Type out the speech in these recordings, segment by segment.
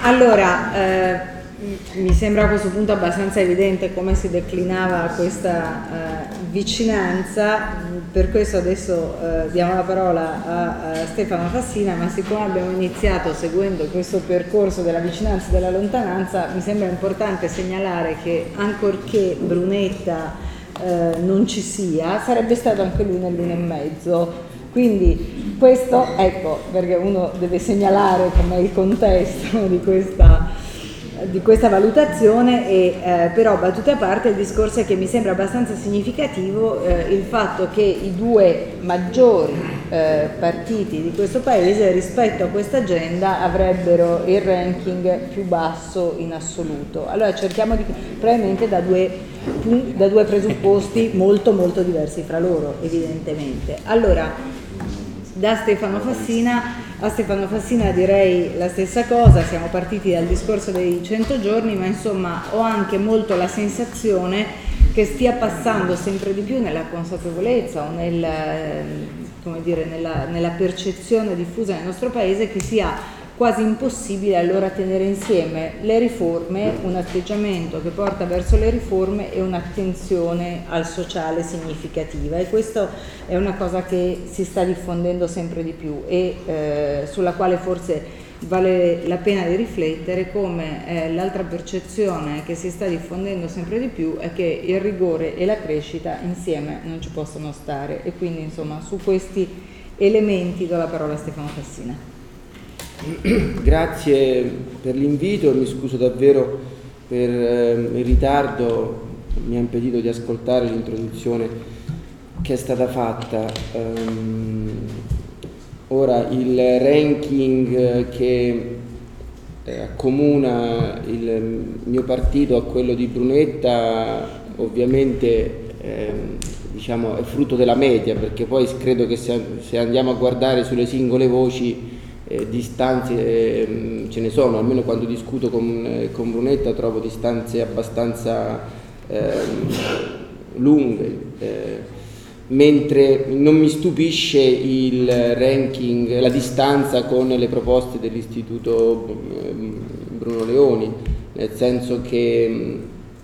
Allora, mi sembra a questo punto abbastanza evidente come si declinava questa vicinanza, per questo adesso diamo la parola a Stefano Fassina, ma siccome abbiamo iniziato seguendo questo percorso della vicinanza e della lontananza, mi sembra importante segnalare che ancorché Brunetta non ci sia, sarebbe stato anche lui nell'1,5. Quindi questo, ecco, perché uno deve segnalare com'è il contesto di questa valutazione, e però battute a parte, il discorso è che mi sembra abbastanza significativo il fatto che i due maggiori partiti di questo paese rispetto a questa agenda avrebbero il ranking più basso in assoluto. Allora cerchiamo probabilmente da due presupposti molto molto diversi fra loro, evidentemente. Allora, a Stefano Fassina direi la stessa cosa. Siamo partiti dal discorso dei 100 giorni, ma insomma ho anche molto la sensazione che stia passando sempre di più nella consapevolezza o nella percezione diffusa nel nostro paese che sia quasi impossibile allora tenere insieme le riforme, un atteggiamento che porta verso le riforme e un'attenzione al sociale significativa, e questo è una cosa che si sta diffondendo sempre di più e sulla quale forse vale la pena di riflettere, come l'altra percezione che si sta diffondendo sempre di più è che il rigore e la crescita insieme non ci possono stare, e quindi insomma su questi elementi do la parola a Stefano Fassina. Grazie per l'invito, mi scuso davvero per il ritardo, mi ha impedito di ascoltare l'introduzione che è stata fatta. Ora il ranking che accomuna il mio partito a quello di Brunetta ovviamente diciamo è frutto della media, perché poi credo che se andiamo a guardare sulle singole voci distanze ce ne sono, almeno quando discuto con Brunetta trovo distanze abbastanza lunghe, mentre non mi stupisce il ranking, la distanza con le proposte dell'Istituto Bruno Leoni, nel senso che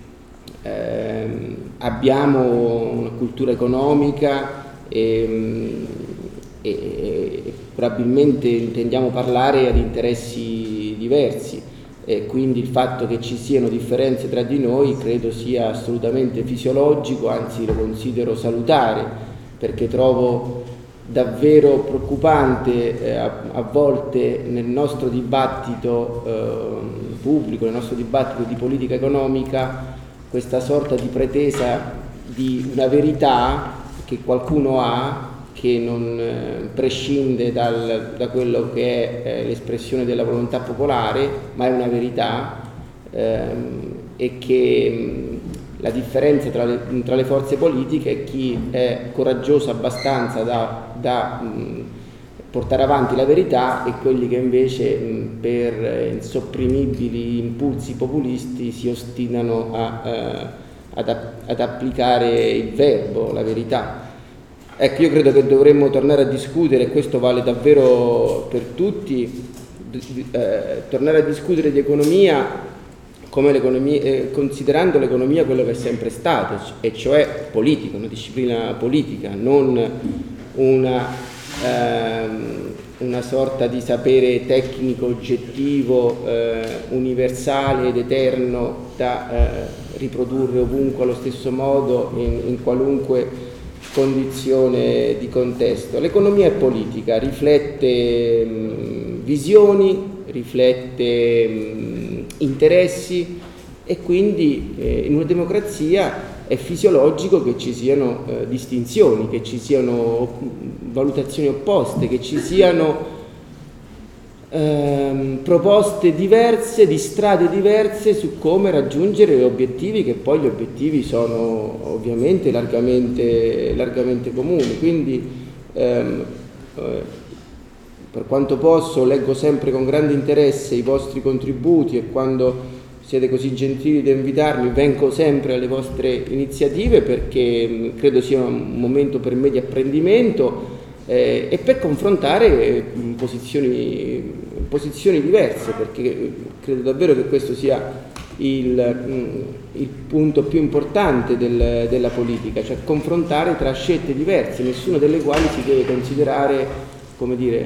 abbiamo una cultura economica e probabilmente intendiamo parlare ad interessi diversi, e quindi il fatto che ci siano differenze tra di noi credo sia assolutamente fisiologico, anzi lo considero salutare, perché trovo davvero preoccupante a volte nel nostro dibattito pubblico, nel nostro dibattito di politica economica, questa sorta di pretesa di una verità che qualcuno ha, che non prescinde da quello che è l'espressione della volontà popolare, ma è una verità, e che la differenza tra le forze politiche è chi è coraggioso abbastanza da portare avanti la verità e quelli che invece per insopprimibili impulsi populisti si ostinano ad applicare il verbo, la verità. Ecco, io credo che dovremmo tornare a discutere, e questo vale davvero per tutti, tornare a discutere di economia come considerando l'economia quello che è sempre stato, e cioè politica, una disciplina politica, non una sorta di sapere tecnico oggettivo, universale ed eterno da riprodurre ovunque allo stesso modo in qualunque condizione di contesto. L'economia è politica, riflette visioni, riflette interessi, e quindi in una democrazia è fisiologico che ci siano distinzioni, che ci siano valutazioni opposte, che ci siano proposte diverse, di strade diverse su come raggiungere obiettivi, che poi gli obiettivi sono ovviamente largamente comuni. Quindi per quanto posso leggo sempre con grande interesse i vostri contributi, e quando siete così gentili da invitarmi vengo sempre alle vostre iniziative, perché credo sia un momento per me di apprendimento, e per confrontare posizioni diverse, perché credo davvero che questo sia il punto più importante della politica, cioè confrontare tra scelte diverse, nessuna delle quali si deve considerare, come dire,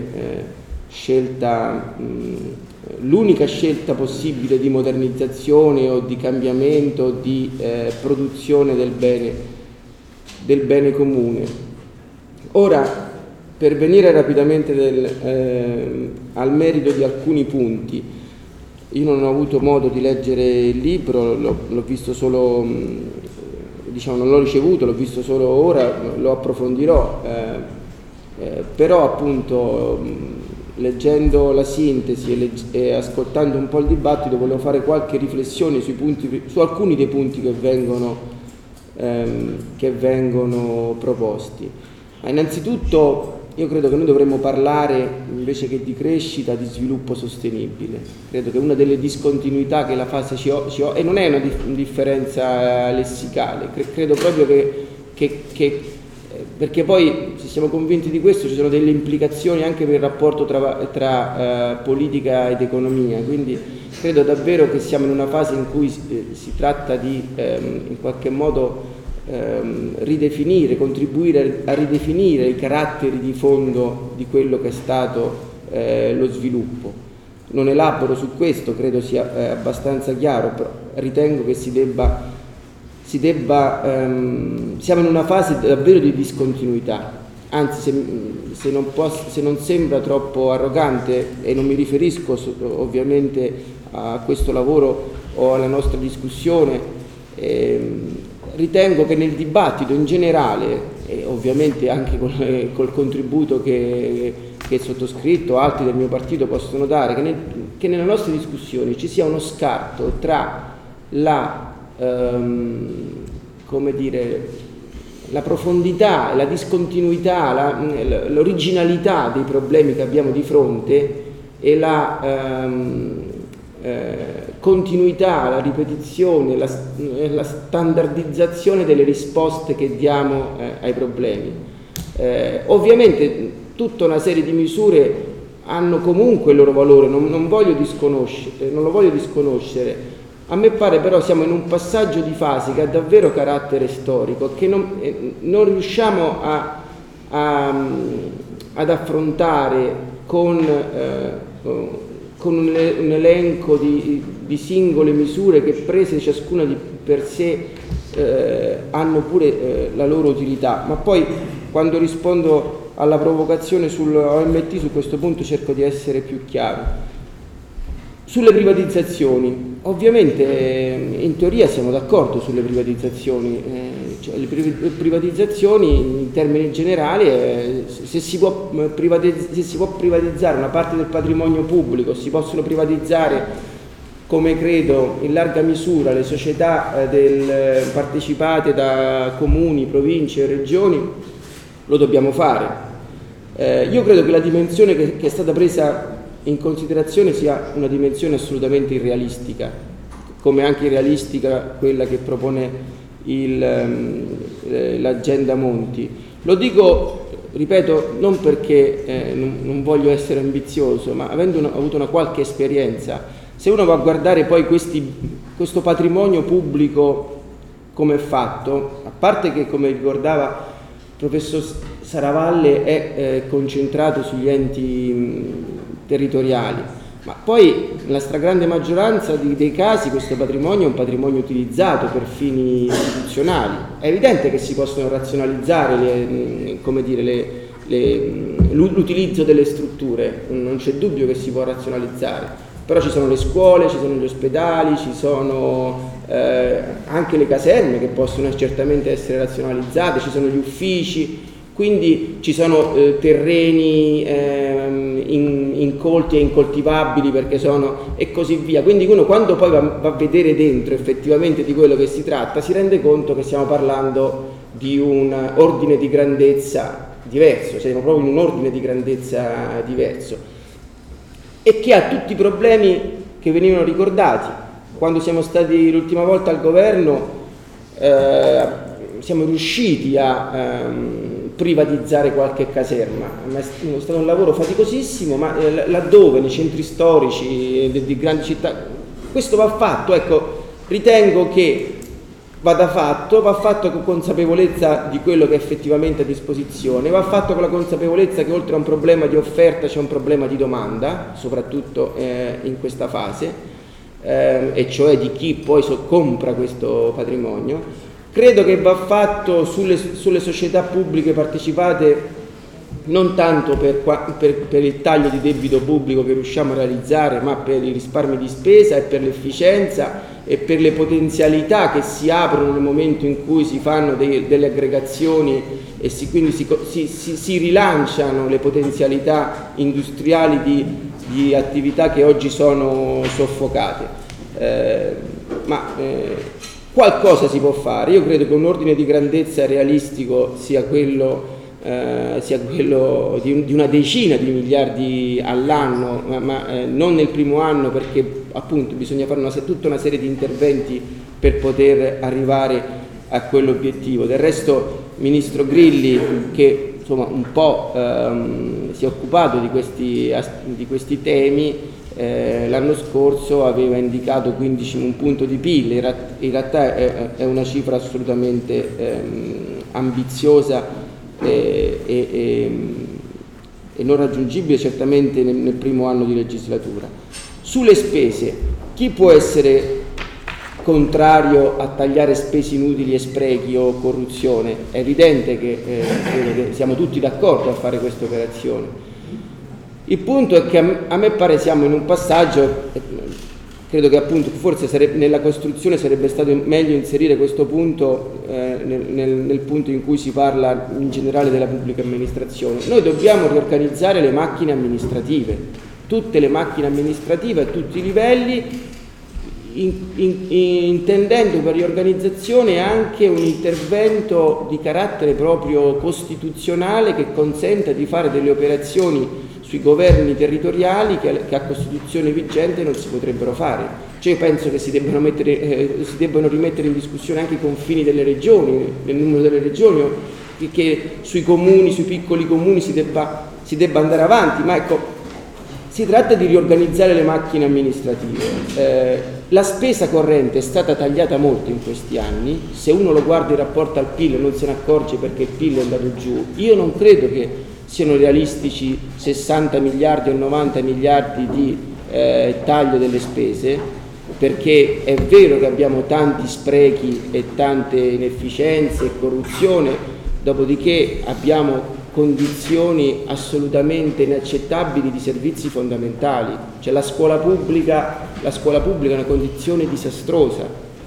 l'unica scelta possibile di modernizzazione o di cambiamento, di produzione del bene comune. Ora, per venire rapidamente al merito di alcuni punti, io non ho avuto modo di leggere il libro, l'ho visto solo, diciamo, non l'ho ricevuto, l'ho visto solo ora, lo approfondirò, però appunto leggendo la sintesi e ascoltando un po' il dibattito volevo fare qualche riflessione su alcuni dei punti che vengono proposti. Ma innanzitutto io credo che noi dovremmo parlare, invece che di crescita, di sviluppo sostenibile. Credo che una delle discontinuità che la fase ci ho, e non è una differenza lessicale, credo proprio che perché poi, se siamo convinti di questo, ci sono delle implicazioni anche per il rapporto tra politica ed economia, quindi credo davvero che siamo in una fase in cui si tratta di in qualche modo ridefinire, contribuire a ridefinire i caratteri di fondo di quello che è stato lo sviluppo. Non elaboro su questo, credo sia abbastanza chiaro, però ritengo che siamo in una fase davvero di discontinuità, anzi se non sembra troppo arrogante, e non mi riferisco ovviamente a questo lavoro o alla nostra discussione, ritengo che nel dibattito in generale, e ovviamente anche col contributo che il sottoscritto o altri del mio partito possono dare, che nelle nostre discussioni ci sia uno scarto tra come dire, la profondità, la discontinuità, l'originalità dei problemi che abbiamo di fronte e la continuità, la ripetizione, la standardizzazione delle risposte che diamo ai problemi. Ovviamente tutta una serie di misure hanno comunque il loro valore, non lo voglio disconoscere. A me pare però siamo in un passaggio di fase che ha davvero carattere storico, che non riusciamo ad affrontare con un elenco di singole misure che, prese ciascuna per sé, hanno pure la loro utilità. Ma poi, quando rispondo alla provocazione sull'OMT, su questo punto cerco di essere più chiaro. Sulle privatizzazioni, ovviamente in teoria siamo d'accordo sulle privatizzazioni, cioè le privatizzazioni in termini generali, se si può privatizzare una parte del patrimonio pubblico, si possono privatizzare, come credo, in larga misura le società partecipate da comuni, province e regioni, lo dobbiamo fare. Io credo che la dimensione che è stata presa in considerazione sia una dimensione assolutamente irrealistica, come anche irrealistica quella che propone l'agenda Monti. Lo dico, ripeto, non perché non voglio essere ambizioso, ma avendo avuto una qualche esperienza, se uno va a guardare poi questo patrimonio pubblico come è fatto, a parte che, come ricordava il professor Saravalle, è concentrato sugli enti territoriali, ma poi nella stragrande maggioranza dei casi questo patrimonio è un patrimonio utilizzato per fini istituzionali. È evidente che si possono razionalizzare l'utilizzo delle strutture, non c'è dubbio che si può razionalizzare, però ci sono le scuole, ci sono gli ospedali, ci sono anche le caserme che possono certamente essere razionalizzate, ci sono gli uffici. Quindi ci sono terreni incolti e incoltivabili perché e così via. Quindi uno, quando poi va a vedere dentro effettivamente di quello che si tratta, si rende conto che stiamo parlando di un ordine di grandezza diverso, cioè siamo proprio in un ordine di grandezza diverso, e che ha tutti i problemi che venivano ricordati. Quando siamo stati l'ultima volta al governo siamo riusciti a privatizzare qualche caserma, ma è stato un lavoro faticosissimo, ma laddove nei centri storici di grandi città questo va fatto, ecco, ritengo che va fatto con consapevolezza di quello che è effettivamente a disposizione, va fatto con la consapevolezza che oltre a un problema di offerta c'è un problema di domanda, soprattutto in questa fase, e cioè di chi poi compra questo patrimonio. Credo che va fatto sulle società pubbliche partecipate non tanto per il taglio di debito pubblico che riusciamo a realizzare, ma per i risparmi di spesa e per l'efficienza e per le potenzialità che si aprono nel momento in cui si fanno delle aggregazioni e quindi si rilanciano le potenzialità industriali di attività che oggi sono soffocate. Qualcosa si può fare. Io credo che un ordine di grandezza realistico sia quello di una decina di miliardi all'anno, ma non nel primo anno, perché appunto bisogna fare tutta una serie di interventi per poter arrivare a quell'obiettivo. Del resto, Ministro Grilli, che insomma un po' si è occupato di questi temi, l'anno scorso aveva indicato 15 un punto di PIL, in realtà è una cifra assolutamente ambiziosa e non raggiungibile certamente nel primo anno di legislatura. Sulle spese, chi può essere contrario a tagliare spese inutili e sprechi o corruzione? È evidente che siamo tutti d'accordo a fare questa operazione. Il punto è che a me pare siamo in un passaggio, credo che appunto forse nella costruzione sarebbe stato meglio inserire questo punto nel punto in cui si parla in generale della pubblica amministrazione. Noi dobbiamo riorganizzare le macchine amministrative, tutte le macchine amministrative a tutti i livelli, intendendo per riorganizzazione anche un intervento di carattere proprio costituzionale che consenta di fare delle operazioni sui governi territoriali che a Costituzione vigente non si potrebbero fare. Cioè, io penso che si debbano rimettere in discussione anche i confini delle regioni, il numero delle regioni, che sui comuni, sui piccoli comuni si debba andare avanti, ma ecco, si tratta di riorganizzare le macchine amministrative. La spesa corrente è stata tagliata molto in questi anni, se uno lo guarda in rapporto al PIL non se ne accorge perché il PIL è andato giù. Io non credo che siano realistici 60 miliardi o 90 miliardi di taglio delle spese, perché è vero che abbiamo tanti sprechi e tante inefficienze e corruzione, dopodiché abbiamo condizioni assolutamente inaccettabili di servizi fondamentali. Cioè la scuola pubblica è una condizione disastrosa.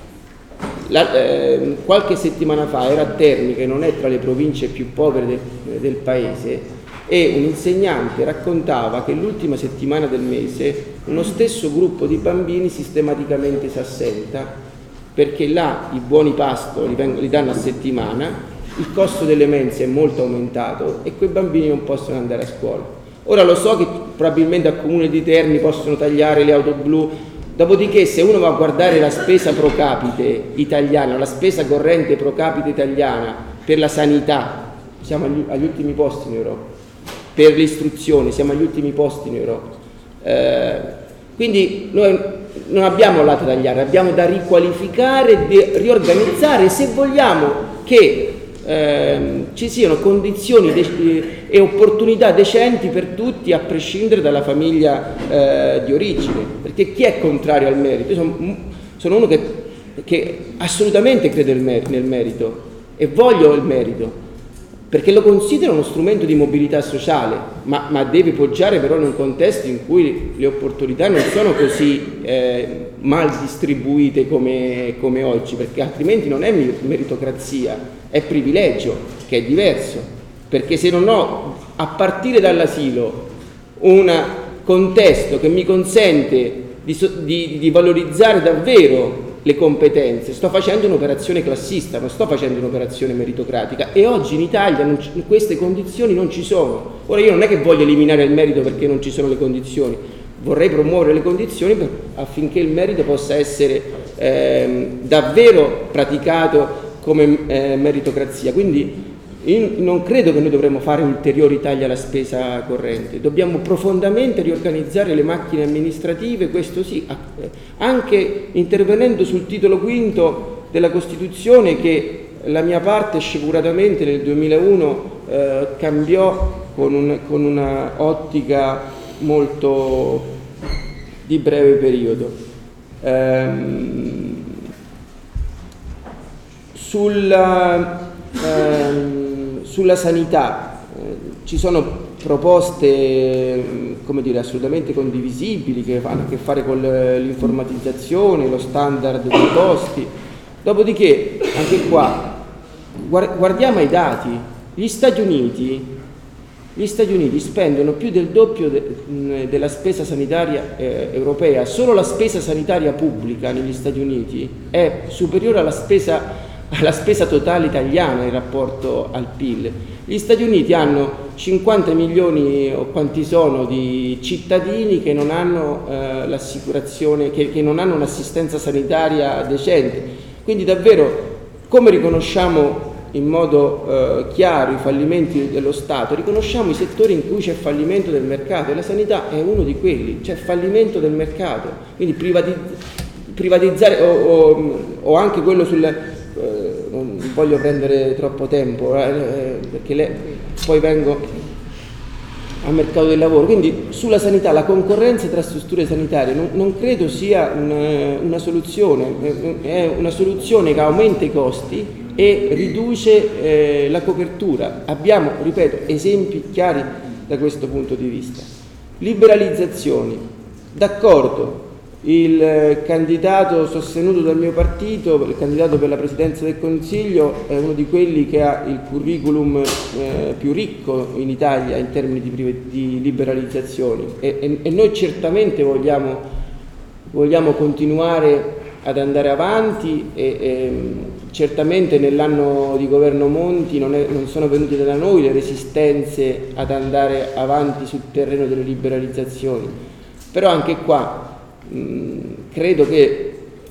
Qualche settimana fa era a Terni, che non è tra le province più povere del paese, e un insegnante raccontava che l'ultima settimana del mese uno stesso gruppo di bambini sistematicamente si assenta perché là i buoni pasto li danno a settimana, il costo delle mense è molto aumentato e quei bambini non possono andare a scuola. Ora lo so che probabilmente al comune di Terni possono tagliare le auto blu, dopodiché se uno va a guardare la spesa pro capite italiana, la spesa corrente pro capite italiana per la sanità, siamo agli ultimi posti in Europa, per l'istruzione siamo agli ultimi posti in Europa. Quindi noi non abbiamo là da tagliare, abbiamo da riqualificare, riorganizzare se vogliamo che ci siano condizioni e opportunità decenti per tutti a prescindere dalla famiglia di origine, perché chi è contrario al merito? Io sono uno che assolutamente crede nel merito e voglio il merito, perché lo considero uno strumento di mobilità sociale, ma deve poggiare però in un contesto in cui le opportunità non sono così mal distribuite come oggi, perché altrimenti non è meritocrazia, è privilegio, che è diverso, perché se non ho a partire dall'asilo un contesto che mi consente di valorizzare davvero le competenze, sto facendo un'operazione classista, non sto facendo un'operazione meritocratica, e oggi in Italia queste condizioni non ci sono. Ora io non è che voglio eliminare il merito perché non ci sono le condizioni, vorrei promuovere le condizioni affinché il merito possa essere davvero praticato come meritocrazia. Quindi Io non credo che noi dovremmo fare ulteriori tagli alla spesa corrente, dobbiamo profondamente riorganizzare le macchine amministrative, questo sì, anche intervenendo sul titolo quinto della Costituzione, che la mia parte sciaguratamente nel 2001 cambiò con una ottica molto di breve periodo. Sulla sanità ci sono proposte, come dire, assolutamente condivisibili, che hanno a che fare con l'informatizzazione, lo standard dei costi. Dopodiché, anche qua, guardiamo ai dati. Gli Stati Uniti spendono più del doppio della spesa sanitaria europea. Solo la spesa sanitaria pubblica negli Stati Uniti è superiore alla spesa totale italiana in rapporto al PIL. Gli Stati Uniti hanno 50 milioni o quanti sono di cittadini che non hanno l'assicurazione, che non hanno un'assistenza sanitaria decente. Quindi davvero, come riconosciamo in modo chiaro i fallimenti dello Stato, riconosciamo i settori in cui c'è fallimento del mercato, e la sanità è uno di quelli, c'è fallimento del mercato. Quindi privatizzare o anche quello non voglio prendere troppo tempo perché poi vengo al mercato del lavoro. Quindi sulla sanità, la concorrenza tra strutture sanitarie non credo sia una soluzione, è una soluzione che aumenta i costi e riduce la copertura. Abbiamo, ripeto, esempi chiari da questo punto di vista. Liberalizzazioni, d'accordo. Il candidato sostenuto dal mio partito, il candidato per la Presidenza del Consiglio, è uno di quelli che ha il curriculum più ricco in Italia in termini di liberalizzazioni, e noi certamente vogliamo continuare ad andare avanti e certamente nell'anno di governo Monti non sono venute da noi le resistenze ad andare avanti sul terreno delle liberalizzazioni, però anche qua credo che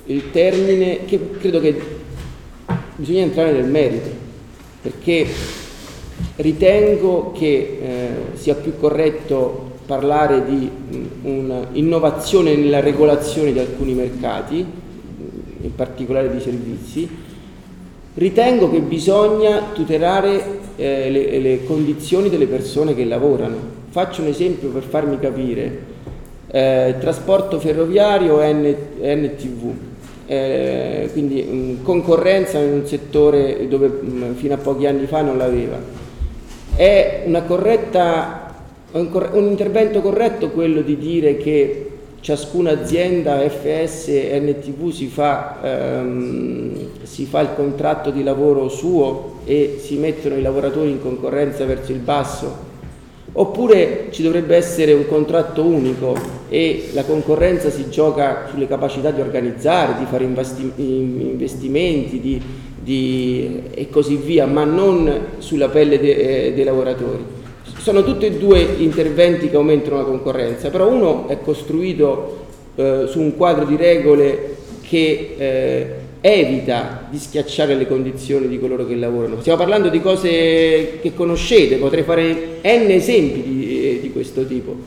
bisogna entrare nel merito, perché ritengo che sia più corretto parlare di un'innovazione nella regolazione di alcuni mercati, in particolare di servizi. Ritengo che bisogna tutelare le condizioni delle persone che lavorano. Faccio un esempio per farmi capire. Trasporto ferroviario e NTV, quindi concorrenza in un settore dove fino a pochi anni fa non l'aveva. È un intervento corretto quello di dire che ciascuna azienda FS e NTV si fa il contratto di lavoro suo e si mettono i lavoratori in concorrenza verso il basso? Oppure ci dovrebbe essere un contratto unico e la concorrenza si gioca sulle capacità di organizzare, di fare investimenti e così via, ma non sulla pelle dei lavoratori. Sono tutti e due interventi che aumentano la concorrenza, però uno è costruito su un quadro di regole che evita di schiacciare le condizioni di coloro che lavorano. Stiamo parlando di cose che conoscete, potrei fare n esempi di questo tipo,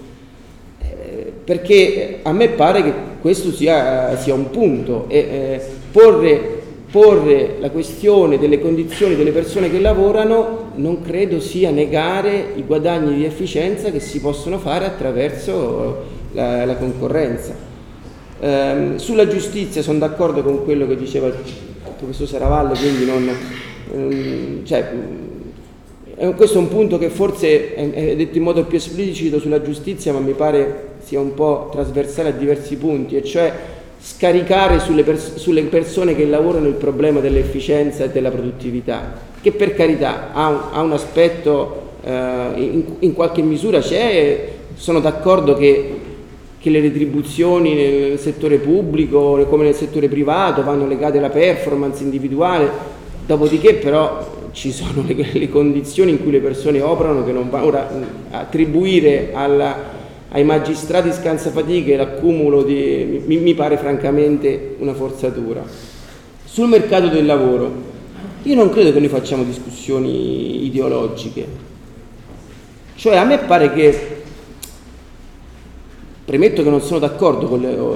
perché a me pare che questo sia un punto, e porre la questione delle condizioni delle persone che lavorano non credo sia negare i guadagni di efficienza che si possono fare attraverso la concorrenza. Sulla giustizia sono d'accordo con quello che diceva il professor Serravalle, quindi questo è un punto che forse è detto in modo più esplicito sulla giustizia, ma mi pare sia un po' trasversale a diversi punti, e cioè scaricare sulle persone che lavorano il problema dell'efficienza e della produttività, che per carità ha un aspetto in qualche misura c'è. Sono d'accordo che le retribuzioni nel settore pubblico come nel settore privato vanno legate alla performance individuale, dopodiché però ci sono le condizioni in cui le persone operano che non va. Ora, attribuire ai magistrati scansafatiche l'accumulo mi pare francamente una forzatura. Sul mercato del lavoro, Io non credo che noi facciamo discussioni ideologiche, cioè a me pare che, premetto che non sono d'accordo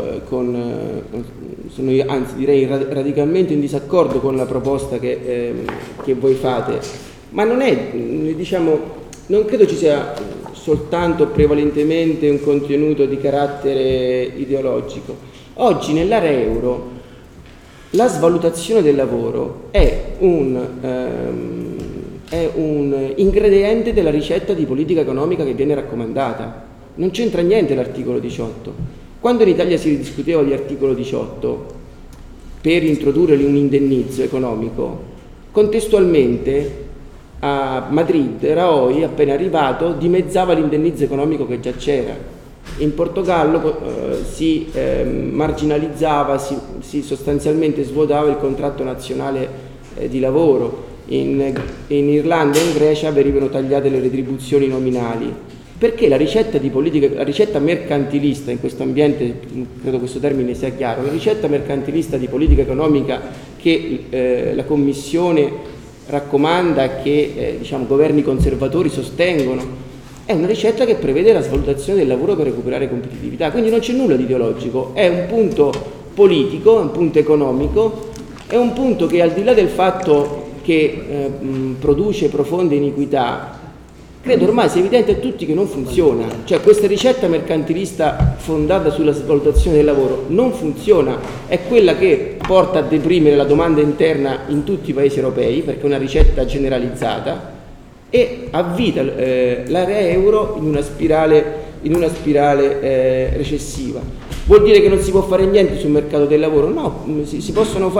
anzi direi radicalmente in disaccordo con la proposta che voi fate, ma non è, diciamo, non credo ci sia soltanto prevalentemente un contenuto di carattere ideologico. Oggi nell'area euro la svalutazione del lavoro è un ingrediente della ricetta di politica economica che viene raccomandata. Non c'entra niente l'articolo 18. Quando in Italia si discuteva di articolo 18 per introdurre un indennizzo economico, contestualmente a Madrid Rajoy, appena arrivato, dimezzava l'indennizzo economico che già c'era. In Portogallo si marginalizzava, si sostanzialmente svuotava il contratto nazionale di lavoro. In Irlanda e in Grecia venivano tagliate le retribuzioni nominali. Perché la ricetta di politica, la ricetta mercantilista in questo ambiente, credo questo termine sia chiaro, la ricetta mercantilista di politica economica che la Commissione raccomanda, che diciamo, governi conservatori sostengono, è una ricetta che prevede la svalutazione del lavoro per recuperare competitività. Quindi non c'è nulla di ideologico, è un punto politico, è un punto economico, è un punto che al di là del fatto che produce profonde iniquità, credo ormai sia evidente a tutti che non funziona. Cioè questa ricetta mercantilista fondata sulla svalutazione del lavoro non funziona, è quella che porta a deprimere la domanda interna in tutti i paesi europei, perché è una ricetta generalizzata, e avvita l'area euro in una spirale recessiva. Vuol dire che non si può fare niente sul mercato del lavoro? No, si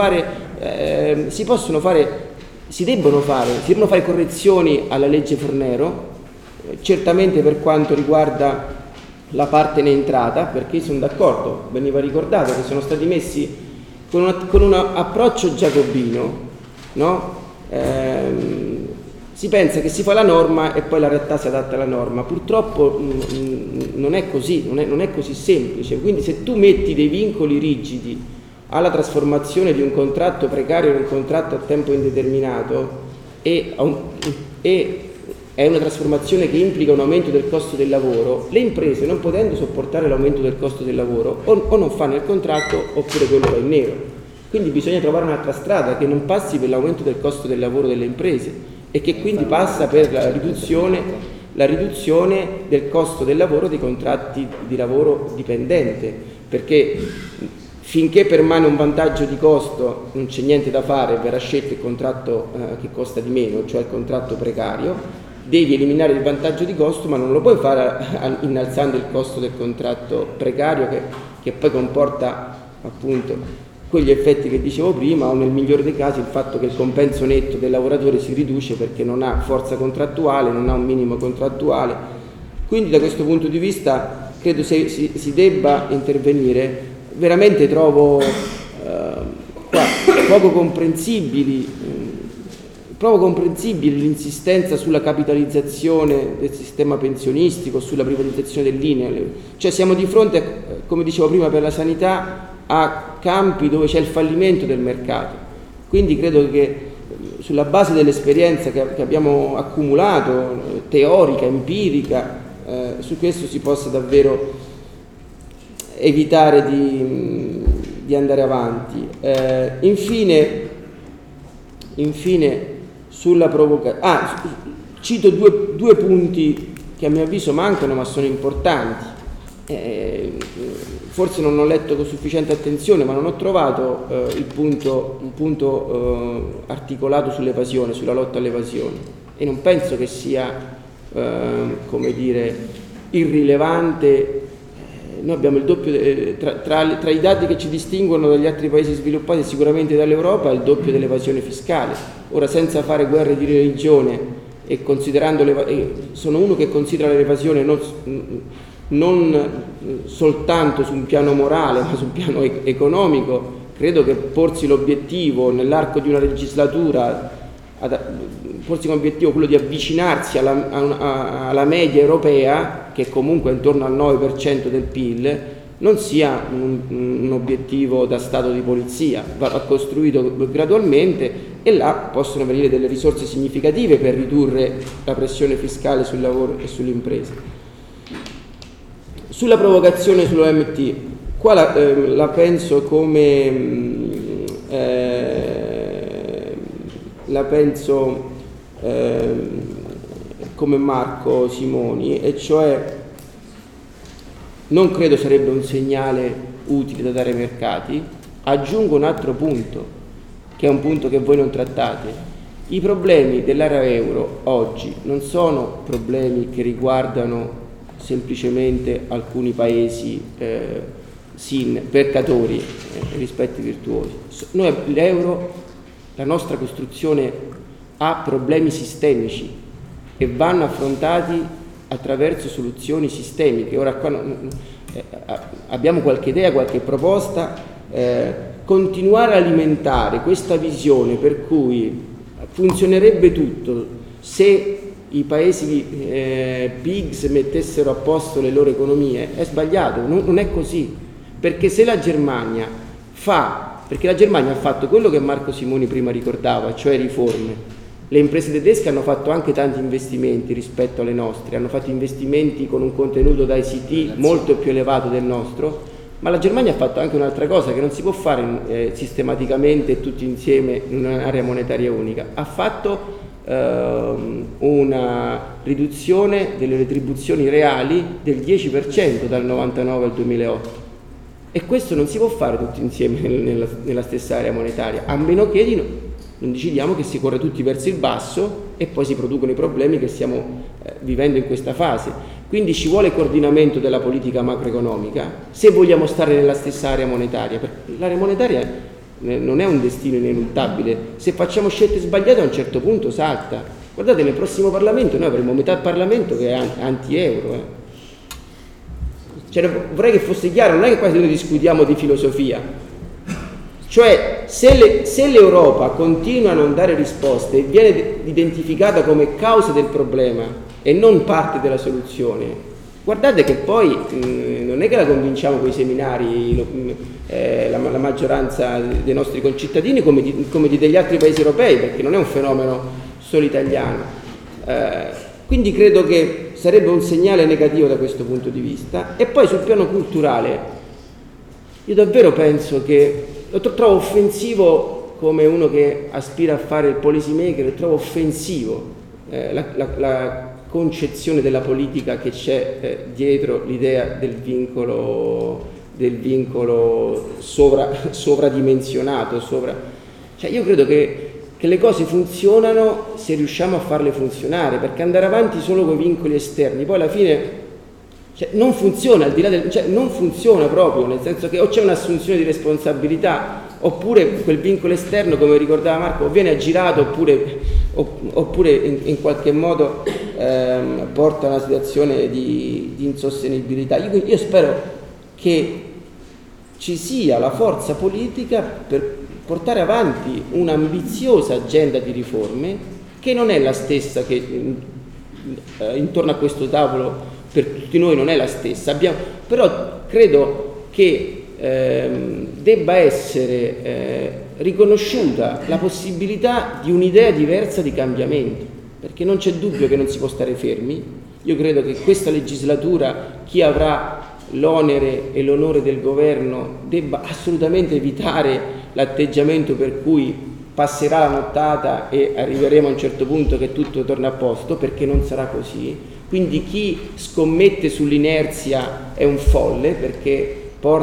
debbono fare correzioni alla legge Fornero, certamente per quanto riguarda la parte in entrata, perché sono d'accordo, veniva ricordato che sono stati messi con un approccio giacobino, no? Si pensa che si fa la norma e poi la realtà si adatta alla norma. Purtroppo non è così, non è così semplice. Quindi se tu metti dei vincoli rigidi alla trasformazione di un contratto precario in un contratto a tempo indeterminato e è una trasformazione che implica un aumento del costo del lavoro, le imprese, non potendo sopportare l'aumento del costo del lavoro, o non fanno il contratto oppure quello va in nero. Quindi bisogna trovare un'altra strada che non passi per l'aumento del costo del lavoro delle imprese e che quindi passa per la riduzione del costo del lavoro dei contratti di lavoro dipendente, perché finché permane un vantaggio di costo non c'è niente da fare, verrà scelto il contratto che costa di meno, cioè il contratto precario. Devi eliminare il vantaggio di costo, ma non lo puoi fare innalzando il costo del contratto precario che poi comporta appunto quegli effetti che dicevo prima, o nel migliore dei casi il fatto che il compenso netto del lavoratore si riduce perché non ha forza contrattuale, non ha un minimo contrattuale. Quindi da questo punto di vista credo si debba intervenire. Veramente trovo poco comprensibile l'insistenza sulla capitalizzazione del sistema pensionistico, sulla privatizzazione dell'INAIL. Cioè siamo di fronte, come dicevo prima per la sanità, a campi dove c'è il fallimento del mercato. Quindi credo che sulla base dell'esperienza che abbiamo accumulato, teorica, empirica, su questo si possa davvero evitare di andare avanti. Infine sulla provocazione, cito due punti che a mio avviso mancano ma sono importanti. Forse non ho letto con sufficiente attenzione, ma non ho trovato un punto articolato sull'evasione, sulla lotta all'evasione, e non penso che sia come dire irrilevante. Noi abbiamo il doppio tra i dati che ci distinguono dagli altri paesi sviluppati e sicuramente dall'Europa, è il doppio dell'evasione fiscale. Ora, senza fare guerre di religione e considerando sono uno che considera l'evasione non soltanto su un piano morale ma sul piano economico. Credo che porsi l'obiettivo nell'arco di una legislatura, porsi come obiettivo quello di avvicinarsi alla media europea, che comunque è intorno al 9% del PIL, non sia un obiettivo da stato di polizia, va costruito gradualmente e là possono venire delle risorse significative per ridurre la pressione fiscale sul lavoro e sulle imprese. Sulla provocazione sull'OMT, qua la penso come Marco Simoni, e cioè non credo sarebbe un segnale utile da dare ai mercati. Aggiungo un altro punto, che è un punto che voi non trattate. I problemi dell'area euro oggi non sono problemi che riguardano semplicemente alcuni paesi peccatori rispetti virtuosi. Noi l'euro, la nostra costruzione ha problemi sistemici e vanno affrontati attraverso soluzioni sistemiche. Ora qua abbiamo qualche idea, qualche proposta, continuare a alimentare questa visione per cui funzionerebbe tutto se i paesi PIGS mettessero a posto le loro economie è sbagliato, non è così, perché se la Germania perché la Germania ha fatto quello che Marco Simoni prima ricordava, cioè riforme. Le imprese tedesche hanno fatto anche tanti investimenti rispetto alle nostre, hanno fatto investimenti con un contenuto da ICT molto più elevato del nostro, ma la Germania ha fatto anche un'altra cosa che non si può fare sistematicamente tutti insieme in un'area monetaria unica. Ha fatto una riduzione delle retribuzioni reali del 10% dal 99 al 2008 e questo non si può fare tutti insieme nella stessa area monetaria, a meno che non decidiamo che si corre tutti verso il basso e poi si producono i problemi che stiamo vivendo in questa fase. Quindi ci vuole coordinamento della politica macroeconomica se vogliamo stare nella stessa area monetaria, perché l'area monetaria non è un destino ineluttabile. Se facciamo scelte sbagliate a un certo punto salta. Guardate, nel prossimo Parlamento noi avremo metà Parlamento che è anti-euro. Cioè, vorrei che fosse chiaro, non è che qua noi discutiamo di filosofia. Cioè, se l'Europa continua a non dare risposte e viene identificata come causa del problema e non parte della soluzione, guardate che poi non è che la convinciamo con i seminari la maggioranza dei nostri concittadini come degli altri paesi europei, perché non è un fenomeno solo italiano. Quindi credo che sarebbe un segnale negativo da questo punto di vista. E poi sul piano culturale, io davvero penso che lo trovo offensivo, come uno che aspira a fare il policy maker, trovo offensivo la concezione della politica che c'è dietro l'idea del vincolo sovradimensionato. Cioè io credo che le cose funzionano se riusciamo a farle funzionare, perché andare avanti solo con i vincoli esterni poi alla fine non funziona, non funziona proprio, nel senso che o c'è un'assunzione di responsabilità oppure quel vincolo esterno, come ricordava Marco, viene aggirato oppure in qualche modo porta a una situazione di insostenibilità. Io spero che ci sia la forza politica per portare avanti un'ambiziosa agenda di riforme che non è la stessa che intorno a questo tavolo per tutti noi non è la stessa, però credo che debba essere riconosciuuta la possibilità di un'idea diversa di cambiamento, perché non c'è dubbio che non si può stare fermi. Io credo che questa legislatura, chi avrà l'onere e l'onore del governo, debba assolutamente evitare l'atteggiamento per cui passerà la nottata e arriveremo a un certo punto che tutto torna a posto, perché non sarà così. Quindi chi scommette sull'inerzia è un folle, perché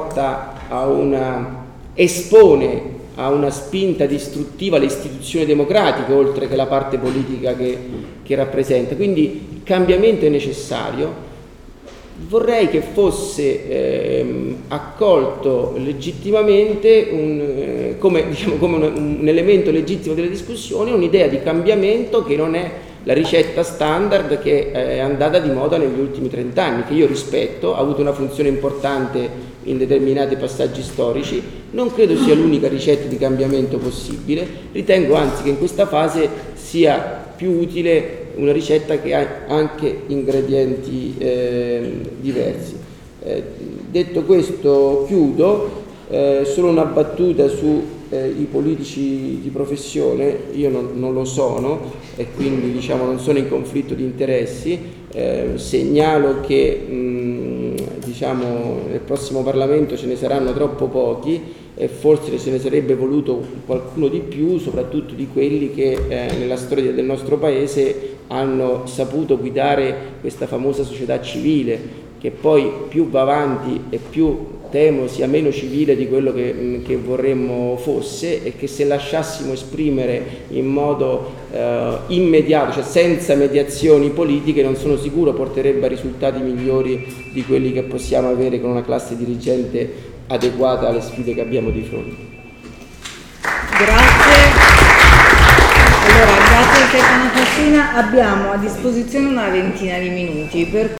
espone a una spinta distruttiva le istituzioni democratiche, oltre che la parte politica che rappresenta. Quindi il cambiamento è necessario. Vorrei che fosse accolto legittimamente come un elemento legittimo delle discussioni, un'idea di cambiamento che non è la ricetta standard che è andata di moda negli ultimi 30 anni, che io rispetto, ha avuto una funzione importante in determinati passaggi storici. Non credo sia l'unica ricetta di cambiamento possibile, ritengo anzi che in questa fase sia più utile una ricetta che ha anche ingredienti diversi. Detto questo chiudo, solo una battuta su i politici di professione. Io non lo sono e quindi diciamo non sono in conflitto di interessi. Segnalo che diciamo nel prossimo Parlamento ce ne saranno troppo pochi e forse ce ne sarebbe voluto qualcuno di più, soprattutto di quelli che nella storia del nostro Paese hanno saputo guidare questa famosa società civile, che poi più va avanti e più temo sia meno civile di quello che vorremmo fosse, e che se lasciassimo esprimere in modo immediato, cioè senza mediazioni politiche, non sono sicuro porterebbe a risultati migliori di quelli che possiamo avere con una classe dirigente adeguata alle sfide che abbiamo di fronte. Grazie. Allora, grazie a Stefano Fassina, abbiamo a disposizione una ventina di minuti.